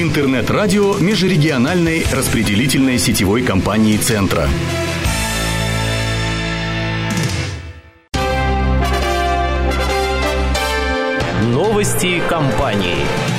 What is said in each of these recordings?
Интернет-радио межрегиональной распределительной сетевой компании «Центра». Новости компании.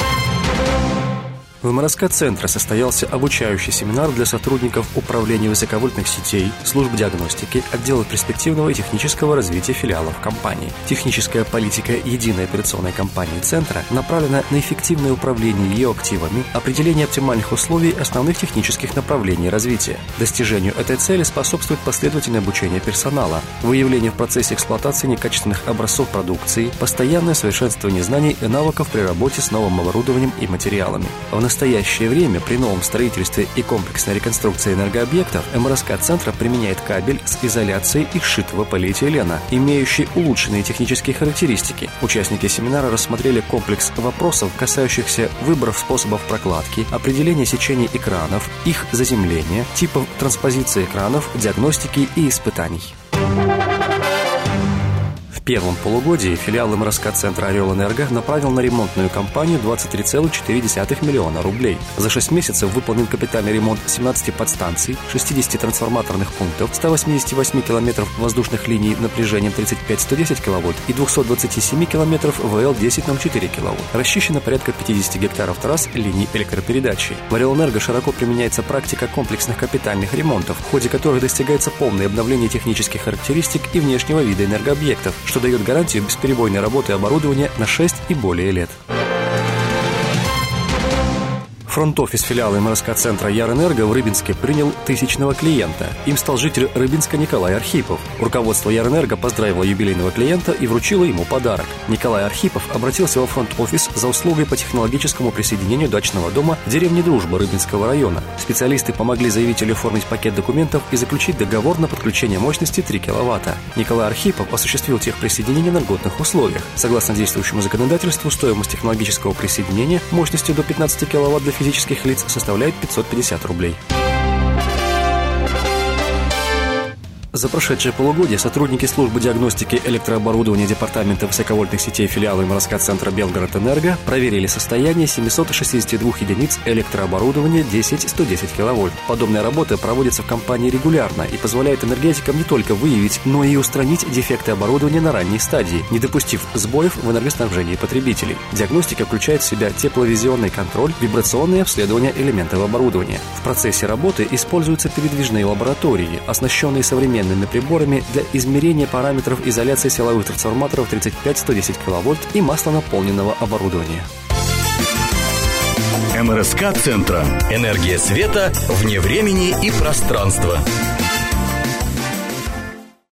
В МРСК-центре состоялся обучающий семинар для сотрудников Управления высоковольтных сетей, служб диагностики, отдела перспективного и технического развития филиалов компании. Техническая политика единой операционной компании Центра направлена на эффективное управление ее активами, определение оптимальных условий основных технических направлений развития. Достижению этой цели способствует последовательное обучение персонала, выявление в процессе эксплуатации некачественных образцов продукции, постоянное совершенствование знаний и навыков при работе с новым оборудованием и материалами. В настоящее время при новом строительстве и комплексной реконструкции энергообъектов МРСК-центра применяет кабель с изоляцией из сшитого полиэтилена, имеющий улучшенные технические характеристики. Участники семинара рассмотрели комплекс вопросов, касающихся выборов способов прокладки, определения сечений экранов, их заземления, типов транспозиции экранов, диагностики и испытаний. В первом полугодии филиал МРСК-центра «Орел-Энерго» направил на ремонтную кампанию 23,4 миллиона рублей. За 6 месяцев выполнен капитальный ремонт 17 подстанций, 60 трансформаторных пунктов, 188 километров воздушных линий напряжением 35-110 кВт и 227 километров ВЛ-1004 кВт. Расчищено порядка 50 гектаров трасс линий электропередачи. В «Орел-Энерго» широко применяется практика комплексных капитальных ремонтов, в ходе которых достигается полное обновление технических характеристик и внешнего вида энергообъектов, что дает гарантию бесперебойной работы оборудования на 6 и более лет. Фронт-офис филиала МРСК-центра «Ярэнерго» в Рыбинске принял 1000-го клиента. Им стал житель Рыбинска Николай Архипов. Руководство «Ярэнерго» поздравило юбилейного клиента и вручило ему подарок. Николай Архипов обратился во фронт-офис за услугой по технологическому присоединению дачного дома в деревне Дружба Рыбинского района. Специалисты помогли заявителю оформить пакет документов и заключить договор на подключение мощности 3 киловатта. Николай Архипов осуществил техприсоединение на льготных условиях. Согласно действующему законодательству, стоимость технологического присоединения мощностью до 15 киловатт для физических лиц составляет 550 рублей. За прошедшее полугодие сотрудники службы диагностики электрооборудования Департамента высоковольтных сетей филиала МРСК-центра «Белгород-Энерго» проверили состояние 762 единиц электрооборудования 10-110 кВт. Подобная работа проводится в компании регулярно и позволяет энергетикам не только выявить, но и устранить дефекты оборудования на ранней стадии, не допустив сбоев в энергоснабжении потребителей. Диагностика включает в себя тепловизионный контроль, вибрационное обследование элементов оборудования. В процессе работы используются передвижные лаборатории, оснащенные современными приборами для измерения параметров изоляции силовых трансформаторов 35-110 кВт и маслонаполненного оборудования. МРСК-центра. Энергия света вне времени и пространства.